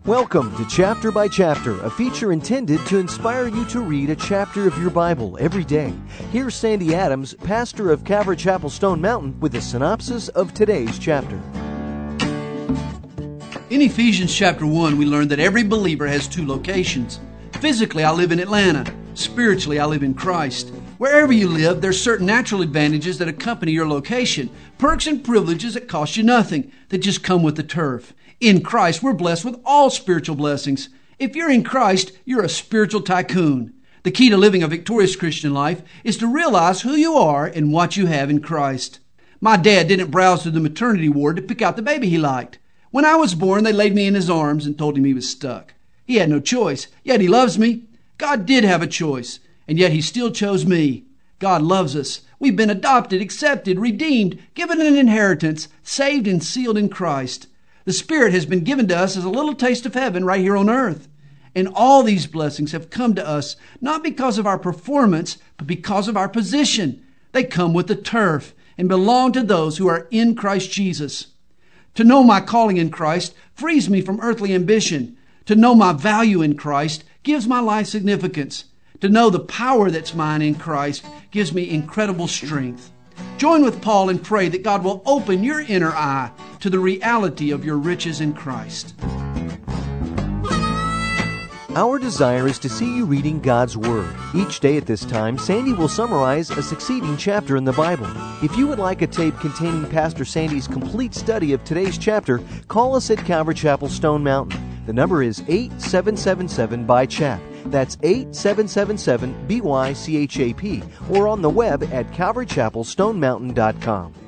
Welcome to Chapter by Chapter, a feature intended to inspire you to read a chapter of your Bible every day. Here's Sandy Adams, pastor of Calvary Chapel Stone Mountain, with a synopsis of today's chapter. In Ephesians chapter 1, we learned that every believer has two locations. Physically, I live in Atlanta. Spiritually, I live in Christ. Wherever you live, there's certain natural advantages that accompany your location, perks and privileges that cost you nothing, that just come with the turf. In Christ, we're blessed with all spiritual blessings. If you're in Christ, you're a spiritual tycoon. The key to living a victorious Christian life is to realize who you are and what you have in Christ. My dad didn't browse through the maternity ward to pick out the baby he liked. When I was born, they laid me in his arms and told him he was stuck. He had no choice, yet he loves me. God did have a choice, and yet he still chose me. God loves us. We've been adopted, accepted, redeemed, given an inheritance, saved and sealed in Christ. The Spirit has been given to us as a little taste of heaven right here on earth. And all these blessings have come to us not because of our performance, but because of our position. They come with the turf and belong to those who are in Christ Jesus. To know my calling in Christ frees me from earthly ambition. To know my value in Christ gives my life significance. To know the power that's mine in Christ gives me incredible strength. Join with Paul and pray that God will open your inner eye to the reality of your riches in Christ. Our desire is to see you reading God's Word. Each day at this time, Sandy will summarize a succeeding chapter in the Bible. If you would like a tape containing Pastor Sandy's complete study of today's chapter, call us at Calvary Chapel Stone Mountain. The number is 8777-BY-CHAP. That's 8777-BYCHAP, or on the web at calvarychapelstonemountain.com.